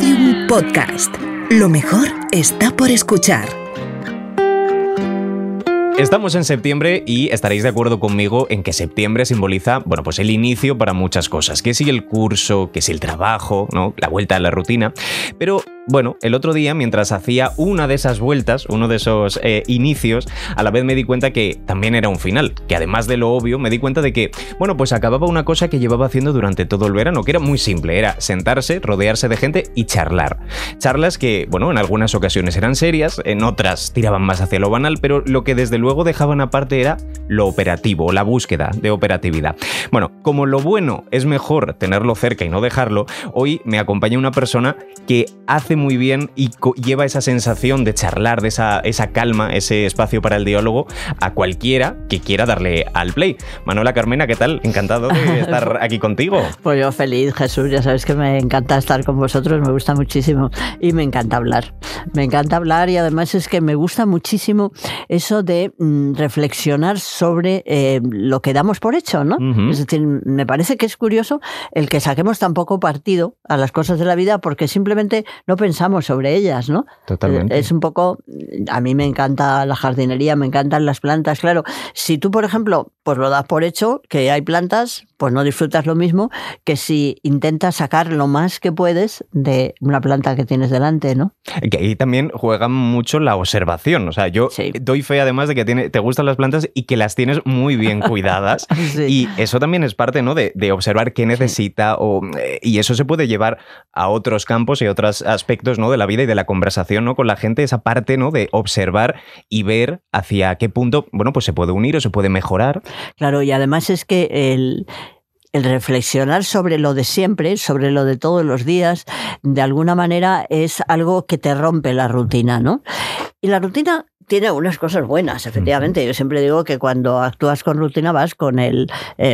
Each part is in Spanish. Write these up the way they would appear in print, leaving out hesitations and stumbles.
Podium Podcast. Lo mejor está por escuchar. Estamos en septiembre y estaréis de acuerdo conmigo en que septiembre simboliza, bueno, pues el inicio para muchas cosas. Que si el curso, que si el trabajo, ¿no? La vuelta a la rutina. Pero bueno, el otro día, mientras hacía una de esas vueltas, uno de esos inicios, a la vez me di cuenta que también era un final. Que además de lo obvio, me di cuenta de que, bueno, pues acababa una cosa que llevaba haciendo durante todo el verano, que era muy simple. Era sentarse, rodearse de gente y charlar. Charlas que, bueno, en algunas ocasiones eran serias, en otras tiraban más hacia lo banal, pero lo que desde luego dejaban aparte era lo operativo, la búsqueda de operatividad. Bueno, como lo bueno es mejor tenerlo cerca y no dejarlo, hoy me acompaña una persona que hace muy bien y lleva esa sensación de charlar, de esa calma, ese espacio para el diálogo a cualquiera que quiera darle al play. Manuela Carmena, ¿qué tal? Encantado de estar aquí contigo. Pues yo feliz, Jesús, ya sabes que me encanta estar con vosotros, me gusta muchísimo y me encanta hablar. Me encanta hablar y además es que me gusta muchísimo eso de reflexionar sobre lo que damos por hecho, ¿no? Uh-huh. Es decir, me parece que es curioso el que saquemos tan poco partido a las cosas de la vida porque simplemente no pensamos sobre ellas, ¿no? Totalmente. Es un poco... A mí me encanta la jardinería, me encantan las plantas, claro. Si tú, por ejemplo, pues lo das por hecho, que hay plantas, pues no disfrutas lo mismo que si intentas sacar lo más que puedes de una planta que tienes delante, ¿no? Que ahí también juega mucho la observación. O sea, yo doy fe además de que te gustan las plantas y que las tienes muy bien cuidadas. Sí. Y eso también es parte, ¿no? de observar qué necesita y eso se puede llevar a otros campos y otros aspectos, ¿no? de la vida y de la conversación, ¿no? con la gente, esa parte, ¿no? de observar y ver hacia qué punto, bueno, pues se puede unir o se puede mejorar. Claro, y además es que el reflexionar sobre lo de siempre, sobre lo de todos los días, de alguna manera es algo que te rompe la rutina, ¿no? Y la rutina tiene unas cosas buenas, efectivamente. Yo siempre digo que cuando actúas con rutina vas con el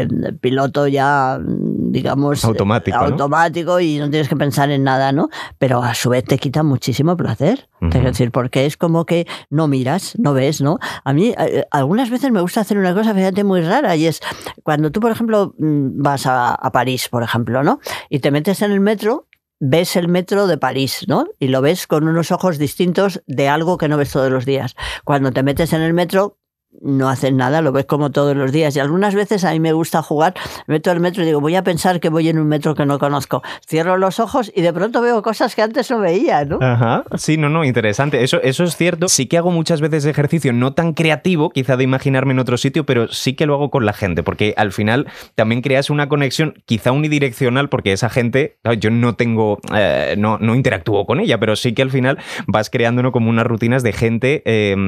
piloto ya, digamos, automático, ¿no? Y no tienes que pensar en nada, ¿no? Pero a su vez te quita muchísimo placer. Uh-huh. Es decir, porque es como que no miras, no ves, ¿no? A mí algunas veces me gusta hacer una cosa, fíjate, muy rara, y es cuando tú, por ejemplo, vas a París, por ejemplo, ¿no? Y te metes en el metro, ves el metro de París, ¿no? Y lo ves con unos ojos distintos de algo que no ves todos los días. Cuando te metes en el metro, no haces nada, lo ves como todos los días. Y algunas veces a mí me gusta jugar, me meto en el metro y digo, voy a pensar que voy en un metro que no conozco. Cierro los ojos y de pronto veo cosas que antes no veía, ¿no? Ajá, sí, no, interesante. Eso es cierto. Sí que hago muchas veces ejercicio no tan creativo, quizá de imaginarme en otro sitio, pero sí que lo hago con la gente, porque al final también creas una conexión, quizá unidireccional, porque esa gente, yo no tengo, no interactúo con ella, pero sí que al final vas creando, ¿no? como unas rutinas de gente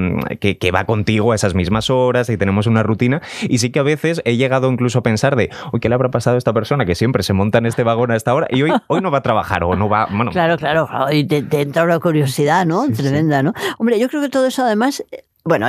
que va contigo a esas mismas horas y tenemos una rutina, y sí que a veces he llegado incluso a pensar de, ¿qué le habrá pasado a esta persona que siempre se monta en este vagón a esta hora y hoy no va a trabajar o no va, bueno. Claro, y te entra una curiosidad, ¿no? Sí, tremenda, sí. ¿no? Hombre, yo creo que todo eso además, bueno,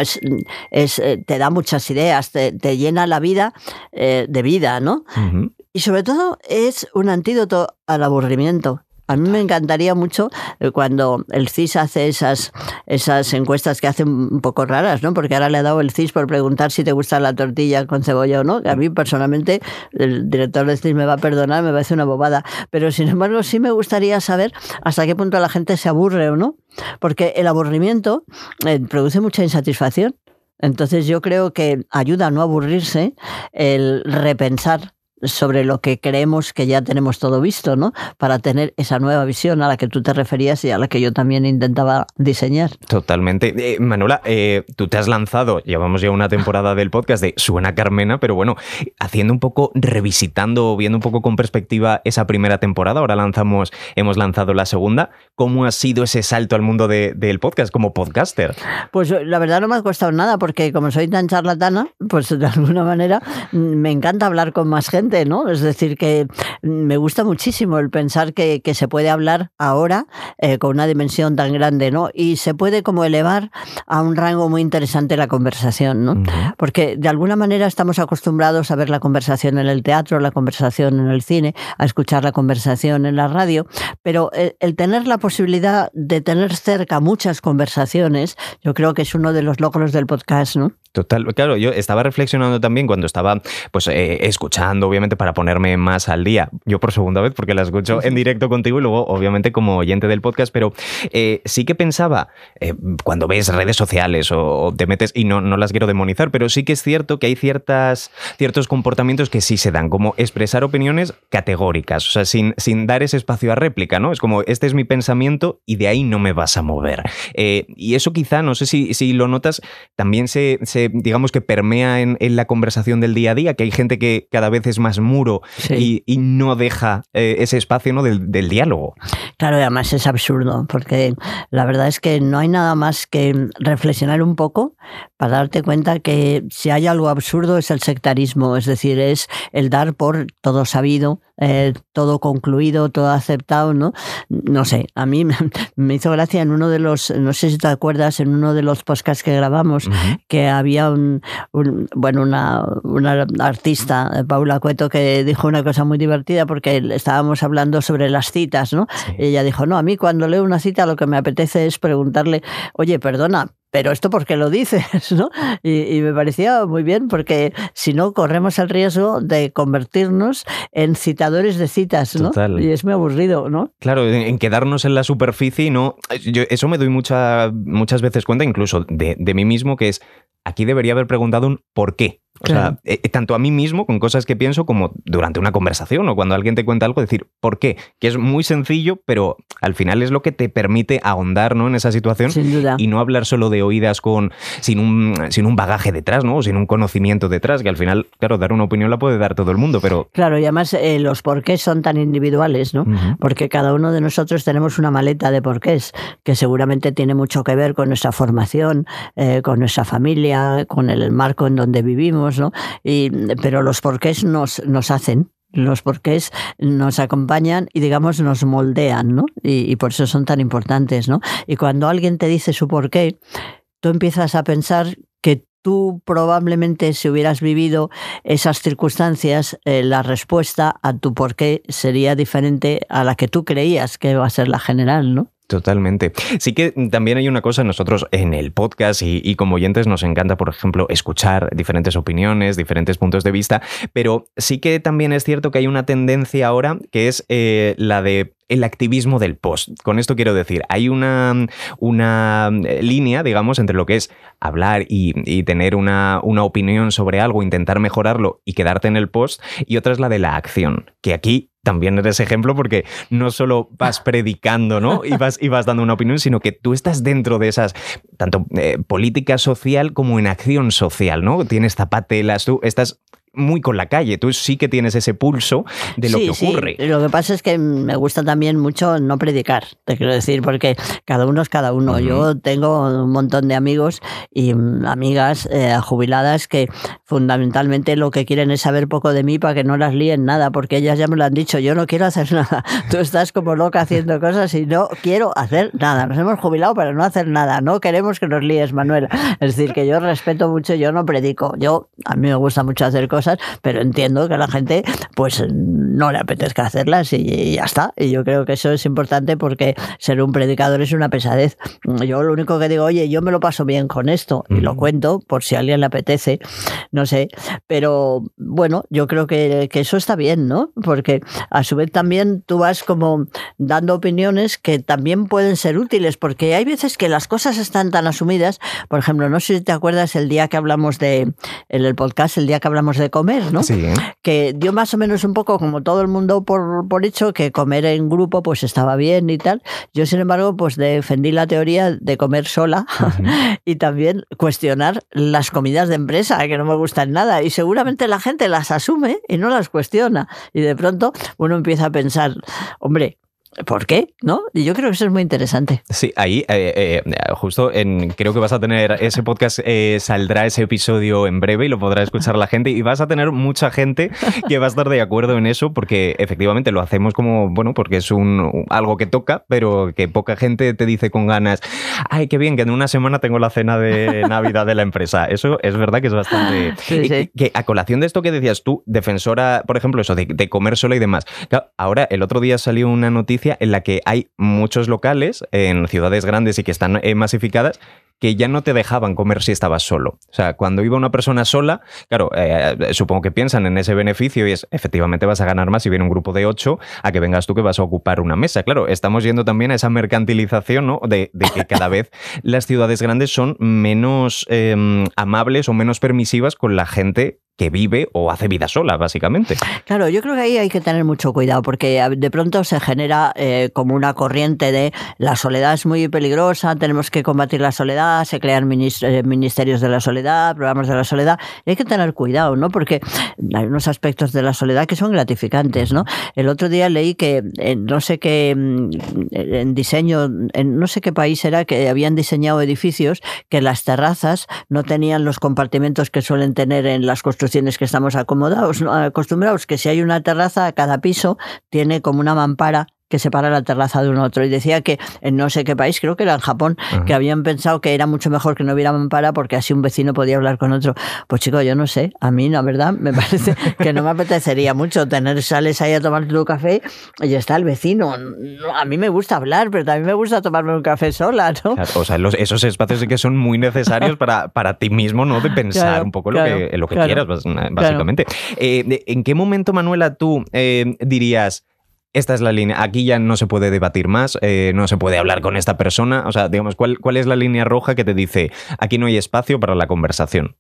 te da muchas ideas, te llena la vida de vida, ¿no? Uh-huh. Y sobre todo es un antídoto al aburrimiento. A mí me encantaría mucho cuando el CIS hace esas encuestas que hacen un poco raras, ¿no? Porque ahora le ha dado el CIS por preguntar si te gusta la tortilla con cebolla o no. A mí personalmente, el director del CIS me va a perdonar, me parece una bobada. Pero sin embargo sí me gustaría saber hasta qué punto la gente se aburre o no. Porque el aburrimiento produce mucha insatisfacción. Entonces yo creo que ayuda a no aburrirse el repensar sobre lo que creemos que ya tenemos todo visto, ¿no? Para tener esa nueva visión a la que tú te referías y a la que yo también intentaba diseñar. Totalmente. Manuela, tú te has lanzado, llevamos ya una temporada del podcast de Suena Carmena, pero bueno, haciendo un poco, revisitando, viendo un poco con perspectiva esa primera temporada, ahora hemos lanzado la segunda. ¿Cómo ha sido ese salto al mundo del podcast como podcaster? Pues la verdad no me ha costado nada, porque como soy tan charlatana, pues de alguna manera me encanta hablar con más gente, ¿no? Es decir, que me gusta muchísimo el pensar que se puede hablar ahora con una dimensión tan grande, ¿no? Y se puede como elevar a un rango muy interesante la conversación, ¿no? Uh-huh. Porque de alguna manera estamos acostumbrados a ver la conversación en el teatro, la conversación en el cine, a escuchar la conversación en la radio, pero el tener la posibilidad de tener cerca muchas conversaciones, yo creo que es uno de los logros del podcast, ¿no? Total, claro, yo estaba reflexionando también cuando estaba pues escuchando, obviamente para ponerme más al día, yo por segunda vez porque la escucho en directo contigo y luego obviamente como oyente del podcast, pero sí que pensaba, cuando ves redes sociales o te metes, y no las quiero demonizar, pero sí que es cierto que hay ciertos comportamientos que sí se dan, como expresar opiniones categóricas, o sea, sin dar ese espacio a réplica, ¿no? Es como, este es mi pensamiento y de ahí no me vas a mover. Y eso quizá, no sé si lo notas, también se digamos que permea en la conversación del día a día, que hay gente que cada vez es más muro y no deja ese espacio, ¿no? del diálogo. Claro, y además es absurdo, porque la verdad es que no hay nada más que reflexionar un poco para darte cuenta que si hay algo absurdo es el sectarismo, es decir, es el dar por todo sabido, todo concluido, todo aceptado, ¿no? No sé, a mí me hizo gracia en uno de los, no sé si te acuerdas, en uno de los podcasts que grabamos, que había una artista, Paula Cueto, que dijo una cosa muy divertida porque estábamos hablando sobre las citas, ¿no? Sí. Y ella dijo, no, a mí cuando leo una cita lo que me apetece es preguntarle, oye, perdona, pero esto ¿por qué lo dices? ¿No? Y me parecía muy bien porque si no corremos el riesgo de convertirnos en citadores de citas, ¿no? Total. Y es muy aburrido, ¿no? Claro, en quedarnos en la superficie y no... Yo eso me doy muchas veces cuenta, incluso de mí mismo, que es, aquí debería haber preguntado un ¿por qué? O claro. sea, tanto a mí mismo, con cosas que pienso, como durante una conversación o cuando alguien te cuenta algo, decir ¿por qué? Que es muy sencillo, pero al final es lo que te permite ahondar, ¿no? en esa situación. Sin duda. Y no hablar solo de oídas sin un bagaje detrás, ¿no? O sin un conocimiento detrás, que al final, claro, dar una opinión la puede dar todo el mundo, pero... Claro, y además los porqués son tan individuales, ¿no? Porque cada uno de nosotros tenemos una maleta de porqués, que seguramente tiene mucho que ver con nuestra formación, con nuestra familia, con el marco en donde vivimos, ¿no? Pero los porqués nos hacen. Los porqués nos acompañan y, digamos, nos moldean, ¿no? Y por eso son tan importantes, ¿no? Y cuando alguien te dice su porqué, tú empiezas a pensar que tú probablemente, si hubieras vivido esas circunstancias, la respuesta a tu porqué sería diferente a la que tú creías que iba a ser la general, ¿no? Totalmente. Sí que también hay una cosa, nosotros en el podcast y como oyentes nos encanta, por ejemplo, escuchar diferentes opiniones, diferentes puntos de vista, pero sí que también es cierto que hay una tendencia ahora que es la de el activismo del post. Con esto quiero decir, hay una línea, digamos, entre lo que es hablar y tener una opinión sobre algo, intentar mejorarlo y quedarte en el post, y otra es la de la acción, que aquí también eres ejemplo porque no solo vas predicando, ¿no? y vas dando una opinión, sino que tú estás dentro de esas, tanto política social como en acción social, ¿no? Tienes zapatelas, tú estás muy con la calle, tú sí que tienes ese pulso de lo que ocurre. Sí. Lo que pasa es que me gusta también mucho no predicar, te quiero decir, porque cada uno es cada uno. Yo tengo un montón de amigos y amigas jubiladas que fundamentalmente lo que quieren es saber poco de mí para que no las líen nada, porque ellas ya me lo han dicho, yo no quiero hacer nada. Tú estás como loca haciendo cosas y no quiero hacer nada. Nos hemos jubilado para no hacer nada. No queremos que nos líes, Manuela. Es decir, que yo respeto mucho, yo no predico. A mí me gusta mucho hacer cosas, pero entiendo que a la gente pues no le apetezca hacerlas y ya está. Y yo creo que eso es importante porque ser un predicador es una pesadez. Yo lo único que digo, oye, yo me lo paso bien con esto y lo cuento por si a alguien le apetece, no sé, pero bueno, yo creo que eso está bien, ¿no? Porque a su vez también tú vas como dando opiniones que también pueden ser útiles, porque hay veces que las cosas están tan asumidas. Por ejemplo, no sé si te acuerdas el día que hablamos en el podcast, el día que hablamos de comer, ¿no? Sí. Que dio más o menos un poco como todo el mundo por hecho que comer en grupo pues estaba bien y tal. Yo, sin embargo, pues defendí la teoría de comer sola y también cuestionar las comidas de empresa, que no me gustan nada, y seguramente la gente las asume y no las cuestiona. Y de pronto uno empieza a pensar, hombre, ¿por qué? ¿No? Y yo creo que eso es muy interesante. Sí, ahí justo creo que vas a tener ese podcast, saldrá ese episodio en breve y lo podrá escuchar la gente y vas a tener mucha gente que va a estar de acuerdo en eso porque efectivamente lo hacemos como, bueno, porque es algo que toca, pero que poca gente te dice con ganas, ay, qué bien, que en una semana tengo la cena de Navidad de la empresa. Eso es verdad que es bastante... Sí. Que a colación de esto que decías tú, defensora, por ejemplo, eso de comer sola y demás. Claro, ahora, el otro día salió una noticia noticia en la que hay muchos locales en ciudades grandes y que están masificadas que ya no te dejaban comer si estabas solo. O sea, cuando iba una persona sola, claro, supongo que piensan en ese beneficio y es, efectivamente vas a ganar más si viene un grupo de 8 a que vengas tú que vas a ocupar una mesa. Claro, estamos yendo también a esa mercantilización, ¿no? de que cada vez las ciudades grandes son menos amables o menos permisivas con la gente que vive o hace vida sola, básicamente. Claro, yo creo que ahí hay que tener mucho cuidado porque de pronto se genera como una corriente de la soledad es muy peligrosa, tenemos que combatir la soledad, se crean ministerios de la soledad, programas de la soledad. Y hay que tener cuidado, ¿no? Porque hay unos aspectos de la soledad que son gratificantes, ¿no? El otro día leí que no sé qué en diseño, en no sé qué país era, que habían diseñado edificios que las terrazas no tenían los compartimentos que suelen tener en las construcciones que estamos acostumbrados, que si hay una terraza, cada piso tiene como una mampara que separa la terraza de un otro. Y decía que en no sé qué país, creo que era en Japón, que habían pensado que era mucho mejor que no hubiera mampara porque así un vecino podía hablar con otro. Pues chico, yo no sé, a mí la verdad me parece que no me apetecería mucho sales ahí a tomar tu café y está el vecino. A mí me gusta hablar, pero también me gusta tomarme un café sola, ¿no? Claro, o sea, esos espacios sí que son muy necesarios para ti mismo, ¿no? De pensar claro, un poco lo que quieras, básicamente. Claro. ¿En qué momento, Manuela, tú dirías esta es la línea, aquí ya no se puede debatir más, no se puede hablar con esta persona? O sea, digamos, ¿cuál es la línea roja que te dice aquí no hay espacio para la conversación?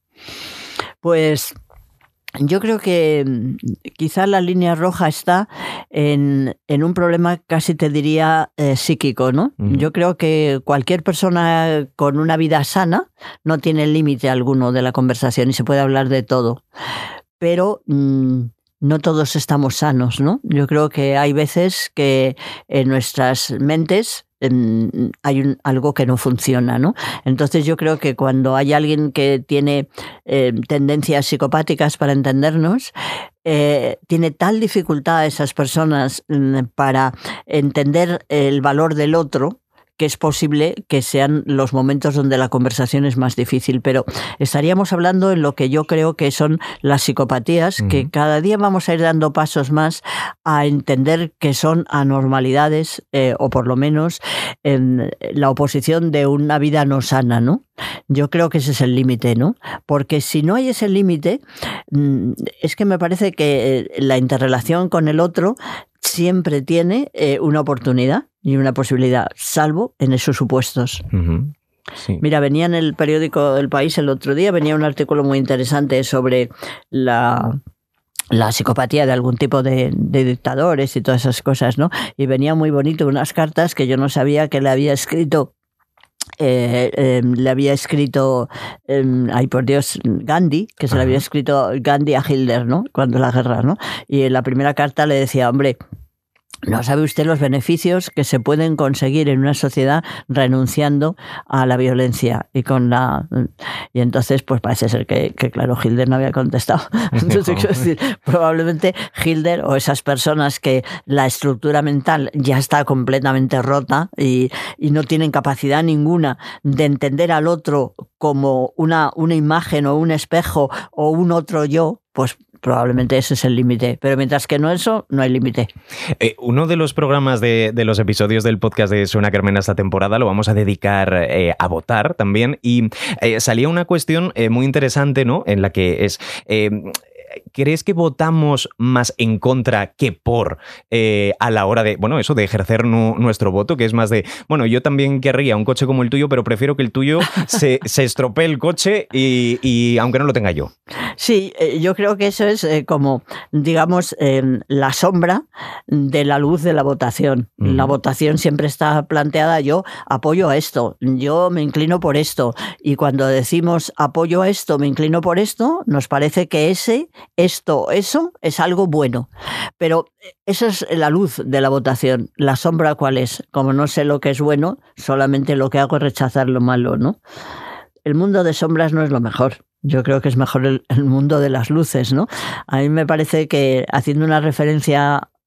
Pues yo creo que quizás la línea roja está en un problema, casi te diría, psíquico, ¿no? Yo creo que cualquier persona con una vida sana no tiene límite alguno de la conversación y se puede hablar de todo. Pero no todos estamos sanos, ¿no? Yo creo que hay veces que en nuestras mentes hay algo que no funciona, ¿no? Entonces yo creo que cuando hay alguien que tiene tendencias psicopáticas, para entendernos, tiene tal dificultad esas personas para entender el valor del otro, que es posible que sean los momentos donde la conversación es más difícil, pero estaríamos hablando en lo que yo creo que son las psicopatías, que cada día vamos a ir dando pasos más a entender que son anormalidades, o por lo menos la oposición de una vida no sana, ¿no? Yo creo que ese es el límite, ¿no? Porque si no hay ese límite, es que me parece que la interrelación con el otro siempre tiene una oportunidad y una posibilidad, salvo en esos supuestos. Sí. Mira, venía en el periódico El País el otro día, venía un artículo muy interesante sobre la psicopatía de algún tipo de dictadores y todas esas cosas, ¿no? Y venía muy bonito unas cartas que yo no sabía que le había escrito ay por Dios, Gandhi, que se le había escrito Gandhi a Hitler, ¿no? Cuando la guerra, ¿no? Y en la primera carta le decía, hombre, no sabe usted los beneficios que se pueden conseguir en una sociedad renunciando a la violencia y entonces pues parece ser que claro, Hitler no había contestado. Entonces quiero decir, probablemente Hitler o esas personas que la estructura mental ya está completamente rota y no tienen capacidad ninguna de entender al otro como una imagen o un espejo o un otro yo, pues probablemente ese es el límite, pero mientras que no eso, no hay límite. Uno de los programas de los episodios del podcast de Suena Carmena esta temporada lo vamos a dedicar a votar también y salía una cuestión muy interesante, ¿no? En la que es... ¿crees que votamos más en contra que por a la hora de, bueno, eso de ejercer nuestro voto, que es más de, bueno, yo también querría un coche como el tuyo, pero prefiero que el tuyo se estropee el coche y aunque no lo tenga yo? Sí, yo creo que eso es como, digamos, la sombra de la luz de la votación. La votación siempre está planteada, yo apoyo a esto, yo me inclino por esto, y cuando decimos apoyo a esto, me inclino por esto, nos parece que eso es algo bueno. Pero eso es la luz de la votación. La sombra, ¿cuál es? Como no sé lo que es bueno, solamente lo que hago es rechazar lo malo, ¿no? El mundo de sombras no es lo mejor. Yo creo que es mejor el mundo de las luces, ¿no? A mí me parece que, haciendo una referencia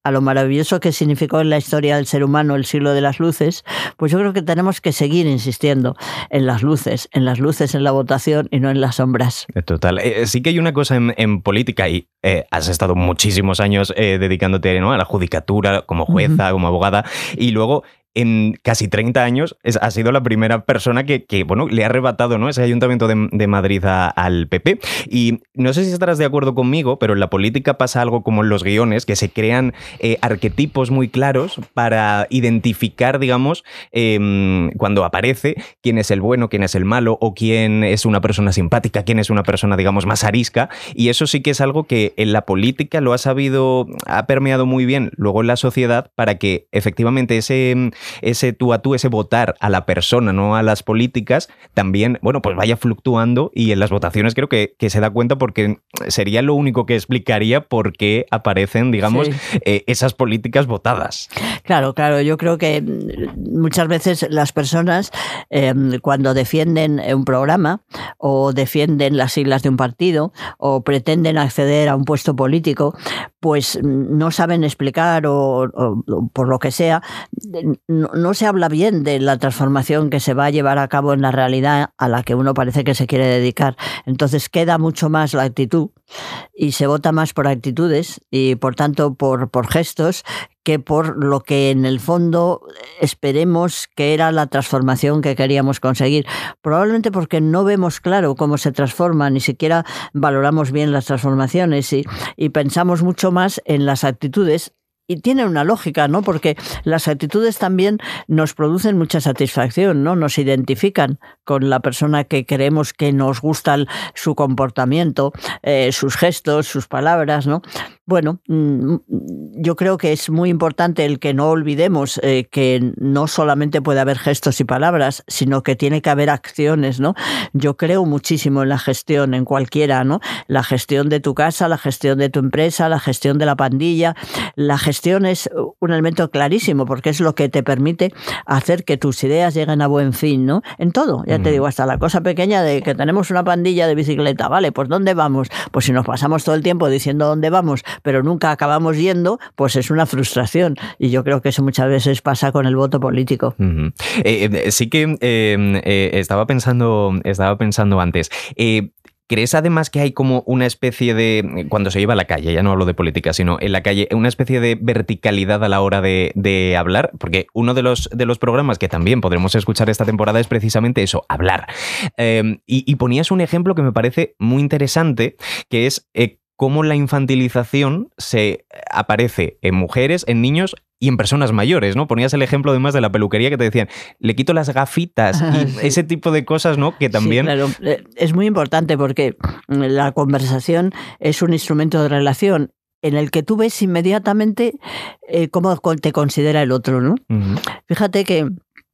a lo maravilloso que significó en la historia del ser humano el siglo de las luces, pues yo creo que tenemos que seguir insistiendo en las luces en la votación y no en las sombras. Total. Sí que hay una cosa en política y has estado muchísimos años dedicándote, ¿no?, a la judicatura como jueza, como abogada, y luego en casi 30 años ha sido la primera persona que bueno, le ha arrebatado, ¿no?, ese Ayuntamiento de Madrid al PP. Y no sé si estarás de acuerdo conmigo, pero en la política pasa algo como en los guiones, que se crean arquetipos muy claros para identificar, digamos, cuando aparece quién es el bueno, quién es el malo, o quién es una persona simpática, quién es una persona, digamos, más arisca. Y eso sí que es algo que en la política ha permeado muy bien luego en la sociedad, para que efectivamente ese tú a tú, ese votar a la persona, no a las políticas, también, bueno, pues vaya fluctuando, y en las votaciones creo que se da cuenta, porque sería lo único que explicaría por qué aparecen, digamos, esas políticas votadas. Claro, yo creo que muchas veces las personas cuando defienden un programa o defienden las siglas de un partido o pretenden acceder a un puesto político, pues no saben explicar o por lo que sea, no se habla bien de la transformación que se va a llevar a cabo en la realidad a la que uno parece que se quiere dedicar. Entonces queda mucho más la actitud y se vota más por actitudes y por tanto por gestos, que por lo que en el fondo esperemos que era la transformación que queríamos conseguir. Probablemente porque no vemos claro cómo se transforma, ni siquiera valoramos bien las transformaciones y pensamos mucho más en las actitudes. Y tiene una lógica, ¿no? Porque las actitudes también nos producen mucha satisfacción, ¿no? Nos identifican con la persona que creemos que nos gusta su comportamiento, sus gestos, sus palabras, ¿no? Bueno, yo creo que es muy importante el que no olvidemos que no solamente puede haber gestos y palabras, sino que tiene que haber acciones, ¿no? Yo creo muchísimo en la gestión, en cualquiera, ¿no? La gestión de tu casa, la gestión de tu empresa, la gestión de la pandilla. La gestión es un elemento clarísimo, porque es lo que te permite hacer que tus ideas lleguen a buen fin, ¿no? En todo, ya te digo, hasta la cosa pequeña de que tenemos una pandilla de bicicleta, ¿vale? Pues ¿dónde vamos? Pues si nos pasamos todo el tiempo diciendo dónde vamos, pero nunca acabamos yendo, pues es una frustración. Y yo creo que eso muchas veces pasa con el voto político. Sí que estaba pensando antes. ¿Crees además que hay como una especie de, cuando se lleva a la calle, ya no hablo de política, sino en la calle, una especie de verticalidad a la hora de hablar? Porque uno de los programas que también podremos escuchar esta temporada es precisamente eso, hablar. Y ponías un ejemplo que me parece muy interesante, que es cómo la infantilización se aparece en mujeres, en niños y en personas mayores, ¿no? Ponías el ejemplo además de la peluquería, que te decían, le quito las gafitas y ese tipo de cosas, ¿no? Que también... Sí, claro. Es muy importante porque la conversación es un instrumento de relación en el que tú ves inmediatamente cómo te considera el otro, ¿no? Fíjate que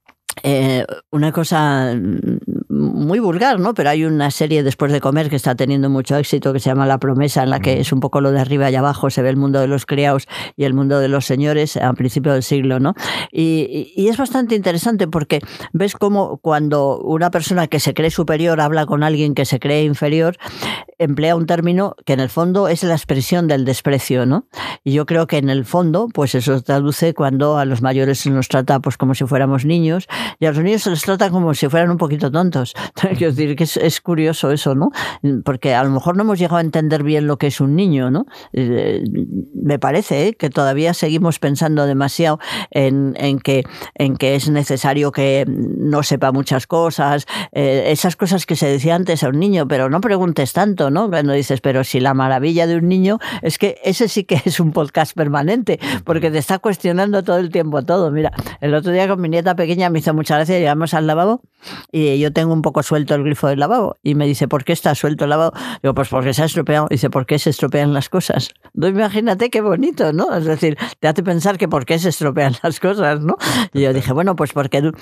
una cosa muy vulgar, ¿no? Pero hay una serie Después de comer que está teniendo mucho éxito, que se llama La promesa, en la que es un poco lo de arriba y abajo, se ve el mundo de los criados y el mundo de los señores a principios del siglo, ¿no? Y es bastante interesante porque ves cómo cuando una persona que se cree superior habla con alguien que se cree inferior, emplea un término que en el fondo es la expresión del desprecio, ¿no? Y yo creo que en el fondo, pues eso se traduce cuando a los mayores se nos trata pues como si fuéramos niños, y a los niños se les trata como si fueran un poquito tontos. Quiero decir que es curioso eso, ¿no? Porque a lo mejor no hemos llegado a entender bien lo que es un niño, ¿no? Me parece que todavía seguimos pensando demasiado en que es necesario que no sepa muchas cosas, esas cosas que se decía antes a un niño, pero no preguntes tanto, ¿no? Cuando dices, pero si la maravilla de un niño es que ese sí que es un podcast permanente, porque te está cuestionando todo el tiempo todo. Mira, el otro día con mi nieta pequeña me hizo mucha gracia, llegamos al lavabo y yo tengo un poco suelto el grifo del lavabo y me dice, ¿por qué está suelto el lavabo? Digo, pues porque se ha estropeado. Dice, ¿por qué se estropean las cosas? No, imagínate qué bonito, ¿no? Es decir, te hace pensar que por qué se estropean las cosas, ¿no? Y yo dije, bueno, pues porque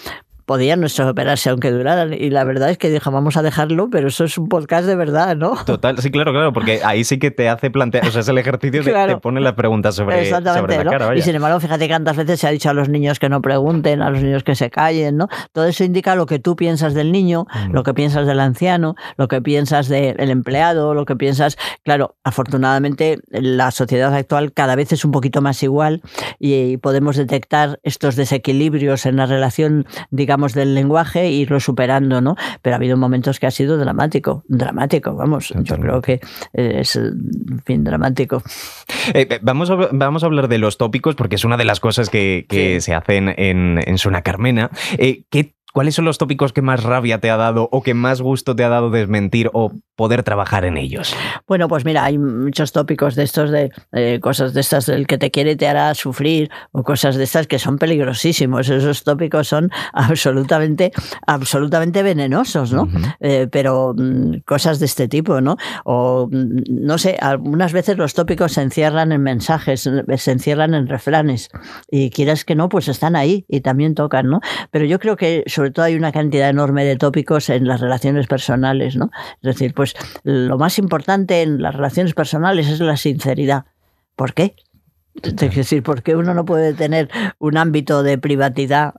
podían no estropearse aunque duraran. Y la verdad es que dije, vamos a dejarlo, pero eso es un podcast de verdad, ¿no? Total, sí, claro, porque ahí sí que te hace plantear, o sea, es el ejercicio de te pone las preguntas sobre la cara. Vaya. Y sin embargo, fíjate que tantas veces se ha dicho a los niños que no pregunten, a los niños que se callen, ¿no? Todo eso indica lo que tú piensas del niño, lo que piensas del anciano, lo que piensas del empleado, lo que piensas... Claro, afortunadamente la sociedad actual cada vez es un poquito más igual y podemos detectar estos desequilibrios en la relación, digamos, del lenguaje e irlo superando, ¿no? Pero ha habido momentos que ha sido dramático, vamos. Yo creo que es, en fin, dramático. Vamos a hablar de los tópicos porque es una de las cosas que se hacen en Suena Carmena. ¿Cuáles son los tópicos que más rabia te ha dado o que más gusto te ha dado desmentir o poder trabajar en ellos? Bueno, pues mira, hay muchos tópicos de estos, de cosas de estas, el que te quiere te hará sufrir, o cosas de estas que son peligrosísimos. Esos tópicos son absolutamente venenosos, ¿no? Pero cosas de este tipo, ¿no? O, no sé, algunas veces los tópicos se encierran en mensajes, se encierran en refranes, y quieras que no, pues están ahí y también tocan, ¿no? Pero yo creo que sobre todo hay una cantidad enorme de tópicos en las relaciones personales, ¿no? Es decir, pues lo más importante en las relaciones personales es la sinceridad. ¿Por qué? Es decir, ¿por qué uno no puede tener un ámbito de privacidad,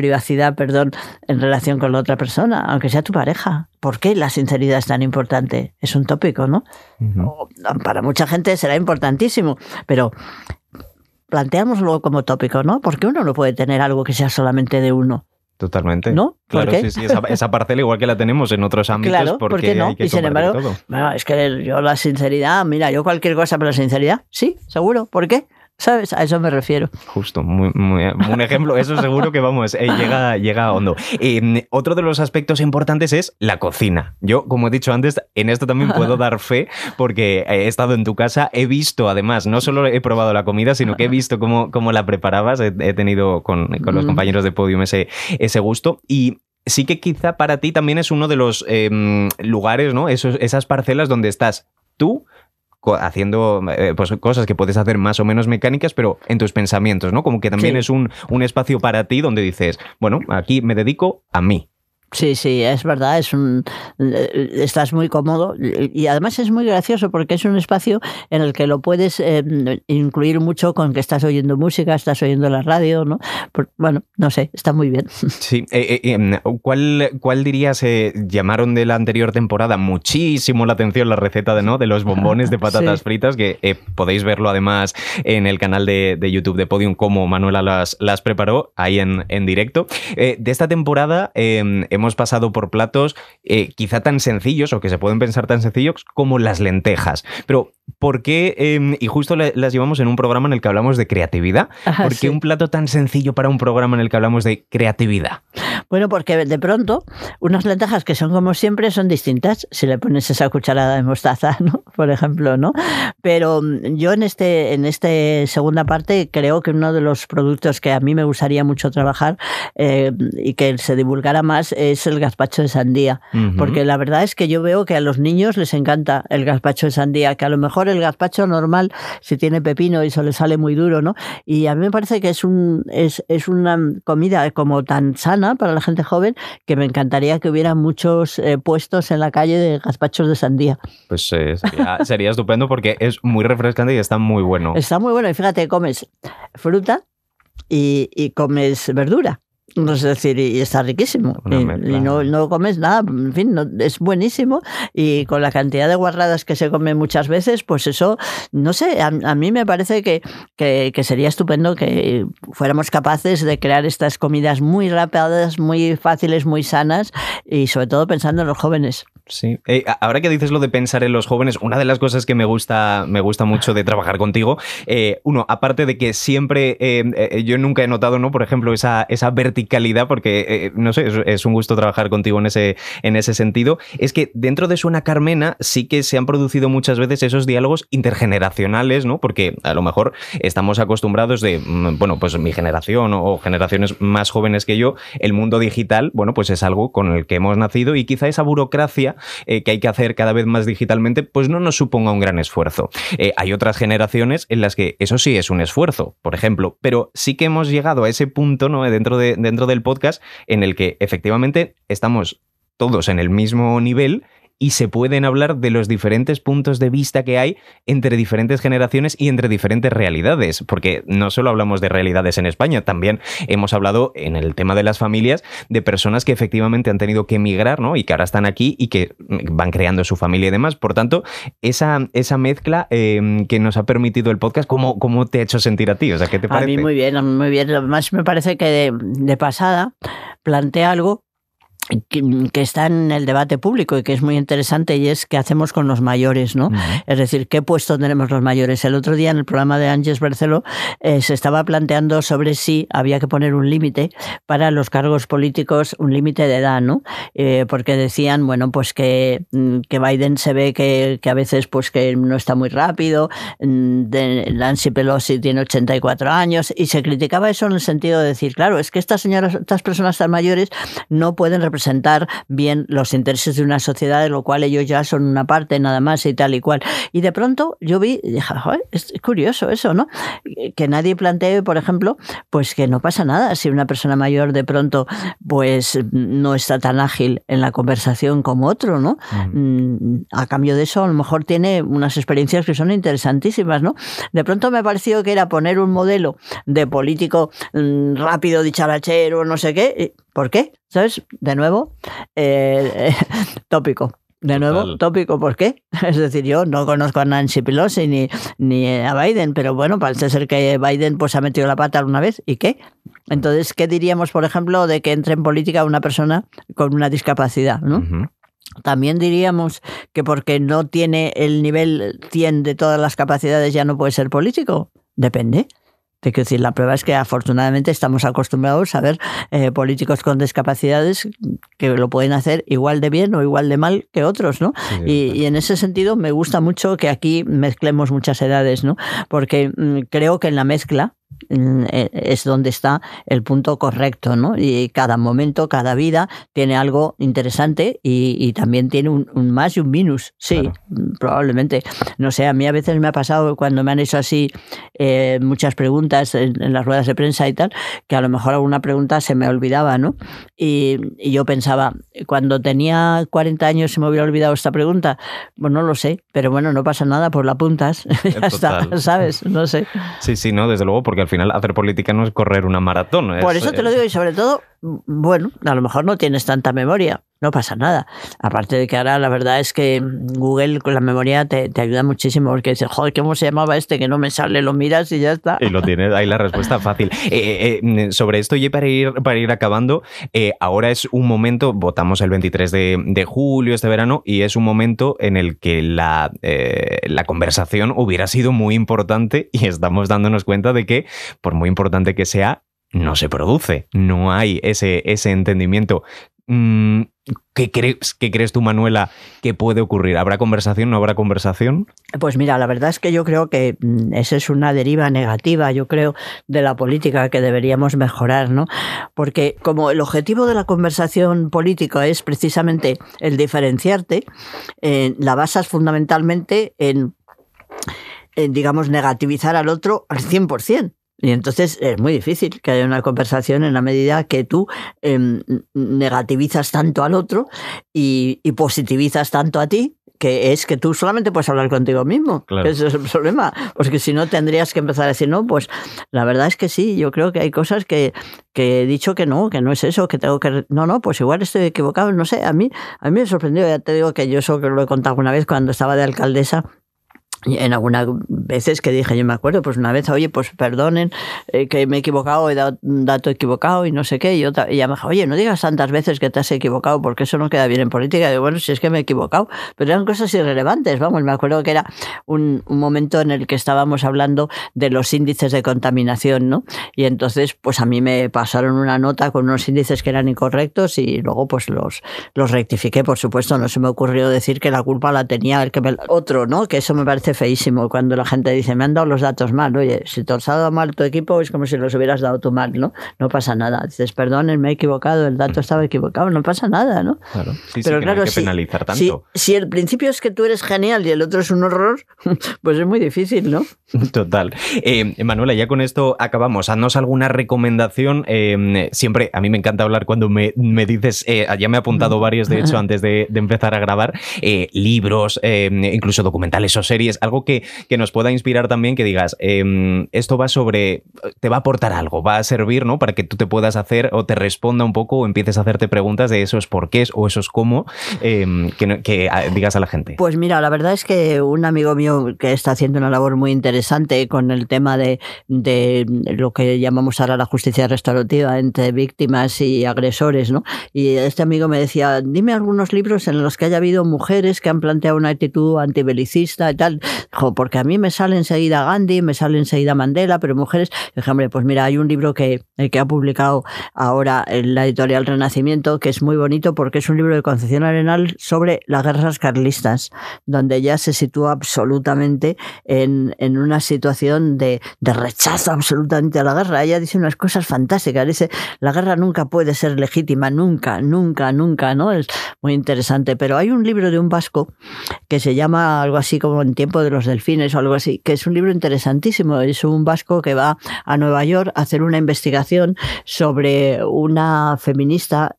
en relación con la otra persona, aunque sea tu pareja? ¿Por qué la sinceridad es tan importante? Es un tópico, ¿no? Para mucha gente será importantísimo, pero planteámoslo como tópico, ¿no? ¿Por qué uno no puede tener algo que sea solamente de uno? Totalmente. ¿No? Claro, sí, esa parcela igual que la tenemos en otros ámbitos, claro, porque no? hay que y sin embargo, todo. Bueno, es que yo la sinceridad, mira, yo cualquier cosa, pero la sinceridad, sí, seguro. ¿Por qué? ¿Sabes? A eso me refiero. Justo, un ejemplo, eso seguro que vamos, llega hondo. Otro de los aspectos importantes es la cocina. Yo, como he dicho antes, en esto también puedo dar fe porque he estado en tu casa, he visto además, no solo he probado la comida, sino que he visto cómo la preparabas, he tenido con los compañeros de Podium ese gusto y... Sí que quizá para ti también es uno de los lugares, ¿no? Esas parcelas donde estás tú haciendo pues cosas que puedes hacer más o menos mecánicas, pero en tus pensamientos, ¿no? Como que también es un espacio para ti donde dices, bueno, aquí me dedico a mí. Sí, es verdad, estás muy cómodo y además es muy gracioso porque es un espacio en el que lo puedes incluir mucho con que estás oyendo música, estás oyendo la radio, ¿no? Bueno, no sé, está muy bien. Sí, ¿cuál dirías llamaron de la anterior temporada muchísimo la atención la receta de los bombones de patatas fritas, que podéis verlo además en el canal de YouTube de Podium, cómo Manuela las preparó ahí en directo. De esta temporada hemos pasado por platos quizá tan sencillos o que se pueden pensar tan sencillos como las lentejas. Pero ¿por qué? Y justo las llevamos en un programa en el que hablamos de creatividad. ¿Por qué un plato tan sencillo para un programa en el que hablamos de creatividad? Bueno, porque de pronto unas lentejas que son como siempre son distintas si le pones esa cucharada de mostaza, ¿no? Por ejemplo, ¿no? Pero yo en esta segunda parte creo que uno de los productos que a mí me gustaría mucho trabajar y que se divulgara más es el gazpacho de sandía. Porque la verdad es que yo veo que a los niños les encanta el gazpacho de sandía, que a lo mejor el gazpacho normal, si tiene pepino y eso le sale muy duro, ¿no? Y a mí me parece que es una comida como tan sana para la gente joven que me encantaría que hubiera muchos puestos en la calle de gazpachos de sandía. Pues sería estupendo porque es muy refrescante y está muy bueno. Está muy bueno y fíjate, comes fruta y comes verdura. Es decir, y está riquísimo. Y no comes nada, en fin, es buenísimo. Y con la cantidad de guarradas que se comen muchas veces, pues eso, no sé, a mí me parece que sería estupendo que fuéramos capaces de crear estas comidas muy rápidas, muy fáciles, muy sanas y sobre todo pensando en los jóvenes. Sí. Ahora que dices lo de pensar en los jóvenes, una de las cosas que me gusta mucho de trabajar contigo, uno, aparte de que siempre, yo nunca he notado, ¿no? Por ejemplo, esa verticalidad, porque, no sé, es un gusto trabajar contigo en ese sentido, es que dentro de Suena Carmena sí que se han producido muchas veces esos diálogos intergeneracionales, ¿no? Porque a lo mejor estamos acostumbrados de, bueno, pues mi generación o generaciones más jóvenes que yo, el mundo digital, bueno, pues es algo con el que hemos nacido y quizá esa burocracia familia que hay que hacer cada vez más digitalmente, pues no nos suponga un gran esfuerzo. Hay otras generaciones en las que eso sí es un esfuerzo, por ejemplo, pero sí que hemos llegado a ese punto, ¿no?, dentro del podcast en el que efectivamente estamos todos en el mismo nivel y se pueden hablar de los diferentes puntos de vista que hay entre diferentes generaciones y entre diferentes realidades, porque no solo hablamos de realidades en España, también hemos hablado en el tema de las familias de personas que efectivamente han tenido que emigrar, ¿no?, y que ahora están aquí y que van creando su familia y demás. Por tanto, esa mezcla que nos ha permitido el podcast, ¿cómo te ha hecho sentir a ti? O sea, ¿qué te parece? A mí muy bien, muy bien. Además me parece que de pasada plantea algo que está en el debate público y que es muy interesante, y es qué hacemos con los mayores, ¿no? Es decir, ¿qué puesto tenemos los mayores? El otro día en el programa de Ángeles Barceló se estaba planteando sobre si había que poner un límite para los cargos políticos, un límite de edad, ¿no? Porque decían, bueno, pues que Biden se ve que a veces pues que no está muy rápido, Nancy Pelosi tiene 84 años, y se criticaba eso en el sentido de decir, claro, es que estas personas tan mayores no pueden representar bien los intereses de una sociedad, de lo cual ellos ya son una parte nada más y tal y cual. Y de pronto yo vi y dije, es curioso eso, ¿no? Que nadie plantee, por ejemplo, pues que no pasa nada si una persona mayor de pronto pues no está tan ágil en la conversación como otro, ¿no? A cambio de eso, a lo mejor tiene unas experiencias que son interesantísimas, ¿no? De pronto me pareció que era poner un modelo de político rápido, dicharachero, no sé qué. ¿Por qué? ¿Sabes? De nuevo, tópico. De nuevo, total. Tópico, ¿por qué? Es decir, yo no conozco a Nancy Pelosi ni a Biden, pero bueno, parece ser que Biden pues ha metido la pata alguna vez. ¿Y qué? Entonces, ¿qué diríamos, por ejemplo, de que entre en política una persona con una discapacidad, ¿no? Uh-huh. También diríamos que porque no tiene el nivel 100 de todas las capacidades ya no puede ser político. Depende. Te quiero decir, la prueba es que afortunadamente estamos acostumbrados a ver políticos con discapacidades que lo pueden hacer igual de bien o igual de mal que otros, ¿no? Sí, y en ese sentido me gusta mucho que aquí mezclemos muchas edades, ¿no? Porque creo que en la mezcla es donde está el punto correcto, ¿no? Y cada momento, cada vida tiene algo interesante y también tiene un más y un minus, sí, claro. Probablemente. No sé, a mí a veces me ha pasado cuando me han hecho así muchas preguntas en las ruedas de prensa y tal, que a lo mejor alguna pregunta se me olvidaba, ¿no? Y yo pensaba, cuando tenía 40 años se me hubiera olvidado esta pregunta, pues no lo sé, pero bueno, no pasa nada, pues la apuntas, ya está, ¿sabes? No sé. Sí, no, desde luego, porque al final hacer política no es correr una maratón. Por eso te lo digo, y sobre todo, bueno, a lo mejor no tienes tanta memoria, no pasa nada. Aparte de que ahora la verdad es que Google con la memoria te ayuda muchísimo, porque dices, joder, ¿cómo se llamaba este? Que no me sale, lo miras y ya está. Y lo tienes ahí la respuesta fácil. Sobre esto, y para ir acabando, ahora es un momento, votamos el 23 de julio este verano, y es un momento en el que la conversación hubiera sido muy importante, y estamos dándonos cuenta de que, por muy importante que sea, no se produce, no hay ese entendimiento. ¿Qué crees tú, Manuela, que puede ocurrir? ¿Habrá conversación? ¿No habrá conversación? Pues mira, la verdad es que yo creo que esa es una deriva negativa, yo creo, de la política que deberíamos mejorar, ¿no? Porque como el objetivo de la conversación política es precisamente el diferenciarte, la basas fundamentalmente en digamos, negativizar al otro al 100%. Y entonces es muy difícil que haya una conversación en la medida que tú negativizas tanto al otro y positivizas tanto a ti, que es que tú solamente puedes hablar contigo mismo. Claro. Ese es el problema. Porque si no tendrías que empezar a decir, no, pues la verdad es que sí, yo creo que hay cosas que he dicho que no es eso, que tengo que... No, pues igual estoy equivocado, no sé, a mí me sorprendió, ya te digo que yo eso que lo he contado una vez cuando estaba de alcaldesa. En algunas veces que dije, yo me acuerdo, pues una vez, oye, pues perdonen que me he equivocado, he dado un dato equivocado y no sé qué, y ella me dijo, oye, no digas tantas veces que te has equivocado porque eso no queda bien en política. Y digo, bueno, si es que me he equivocado, pero eran cosas irrelevantes, vamos, me acuerdo que era un momento en el que estábamos hablando de los índices de contaminación, ¿no? Y entonces, pues a mí me pasaron una nota con unos índices que eran incorrectos y luego pues los rectifiqué, por supuesto, no se me ocurrió decir que la culpa la tenía otro, ¿no? Que eso me parece parece feísimo cuando la gente dice, me han dado los datos mal. Oye, si te has dado mal tu equipo, es como si los hubieras dado tú mal, ¿no? No pasa nada. Dices, perdonen, me he equivocado, el dato estaba equivocado, no pasa nada, ¿no? Claro, sí, pero que claro, no hay que penalizar tanto. Si el principio es que tú eres genial y el otro es un horror, pues es muy difícil, ¿no? Total. Manuela, ya con esto acabamos. Haznos alguna recomendación. Siempre, a mí me encanta hablar cuando me dices, ya me he apuntado varios, de hecho, antes de empezar a grabar, libros, incluso documentales o series, algo que nos pueda inspirar también, que digas, esto va sobre, te va a aportar algo, va a servir, ¿no? Para que tú te puedas hacer o te responda un poco o empieces a hacerte preguntas de esos porqués o esos cómo, que digas a la gente. Pues mira, la verdad es que un amigo mío que está haciendo una labor muy interesante con el tema de lo que llamamos ahora la justicia restaurativa entre víctimas y agresores, ¿no? Y este amigo me decía, dime algunos libros en los que haya habido mujeres que han planteado una actitud antibelicista y tal, porque a mí me sale enseguida Gandhi, me sale enseguida Mandela, pero mujeres, dije, hombre, pues mira, hay un libro que ha publicado ahora en la editorial Renacimiento, que es muy bonito porque es un libro de Concepción Arenal sobre las guerras carlistas, donde ella se sitúa absolutamente en una situación de rechazo absolutamente a la guerra. Ella dice unas cosas fantásticas, dice, la guerra nunca puede ser legítima, nunca, ¿no? Es muy interesante, pero hay un libro de un vasco que se llama algo así como En tiempo de los delfines o algo así, que es un libro interesantísimo. Es un vasco que va a Nueva York a hacer una investigación sobre una feminista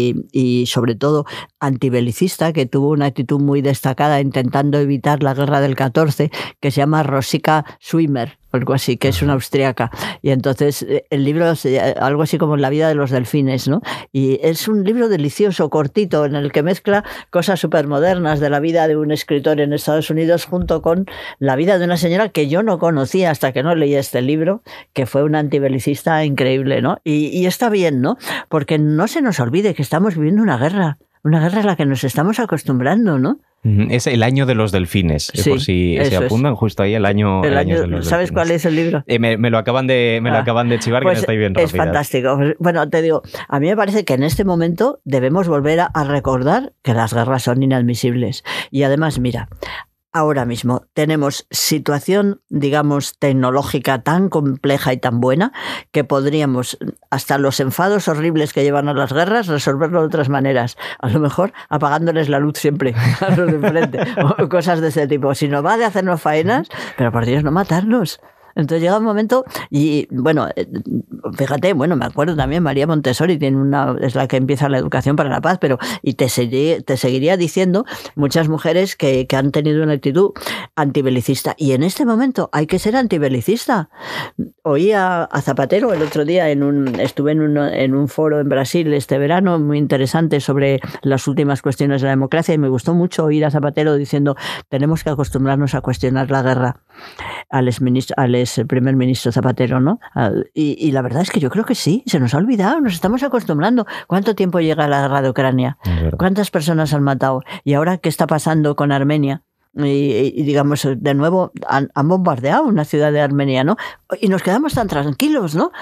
y sobre todo antibelicista que tuvo una actitud muy destacada intentando evitar la guerra del 14, que se llama Rosika Schwimmer, algo así, que es una austríaca. Y entonces el libro es algo así como La vida de los delfines, ¿no? Y es un libro delicioso, cortito, en el que mezcla cosas súper modernas de la vida de un escritor en Estados Unidos junto con la vida de una señora que yo no conocía hasta que no leí este libro, que fue una antibelicista increíble, ¿no? Y está bien, ¿no? Porque no se nos olvide que estamos viviendo una guerra a la que nos estamos acostumbrando, ¿no? Es El año de los delfines, sí, por si se apuntan, justo ahí el año de los delfines. ¿Sabes cuál es el libro? Me lo acaban de chivar, pues que no estáis bien rápido. Es fantástico. Bueno, te digo, a mí me parece que en este momento debemos volver a recordar que las guerras son inadmisibles. Y además, mira, ahora mismo tenemos situación, digamos, tecnológica tan compleja y tan buena que podríamos, hasta los enfados horribles que llevan a las guerras, resolverlo de otras maneras. A lo mejor apagándoles la luz siempre a los de enfrente o cosas de ese tipo. Si no va de hacernos faenas, pero por Dios, no matarnos. Entonces llega un momento y, bueno, fíjate, bueno, me acuerdo también, María Montessori es la que empieza la educación para la paz, pero y te seguiría diciendo muchas mujeres que han tenido una actitud antibelicista. Y en este momento hay que ser antibelicista. Oí a Zapatero el otro día, estuve en un foro en Brasil este verano muy interesante sobre las últimas cuestiones de la democracia y me gustó mucho oír a Zapatero diciendo, tenemos que acostumbrarnos a cuestionar la guerra al primer ministro Zapatero, ¿no? Y la verdad es que yo creo que sí, se nos ha olvidado, nos estamos acostumbrando. ¿Cuánto tiempo llega la guerra de Ucrania? ¿Cuántas personas han matado? ¿Y ahora qué está pasando con Armenia? Y digamos, de nuevo han bombardeado una ciudad de Armenia, ¿no? Y nos quedamos tan tranquilos, ¿no?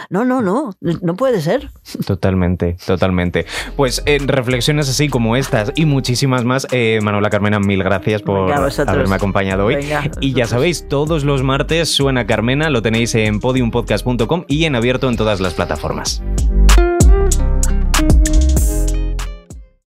No puede ser. Totalmente. Pues reflexiones así como estas y muchísimas más, Manuela Carmena, mil gracias por haberme acompañado hoy. Y ya sabéis, todos los martes suena Carmena, lo tenéis en podiumpodcast.com y en abierto en todas las plataformas.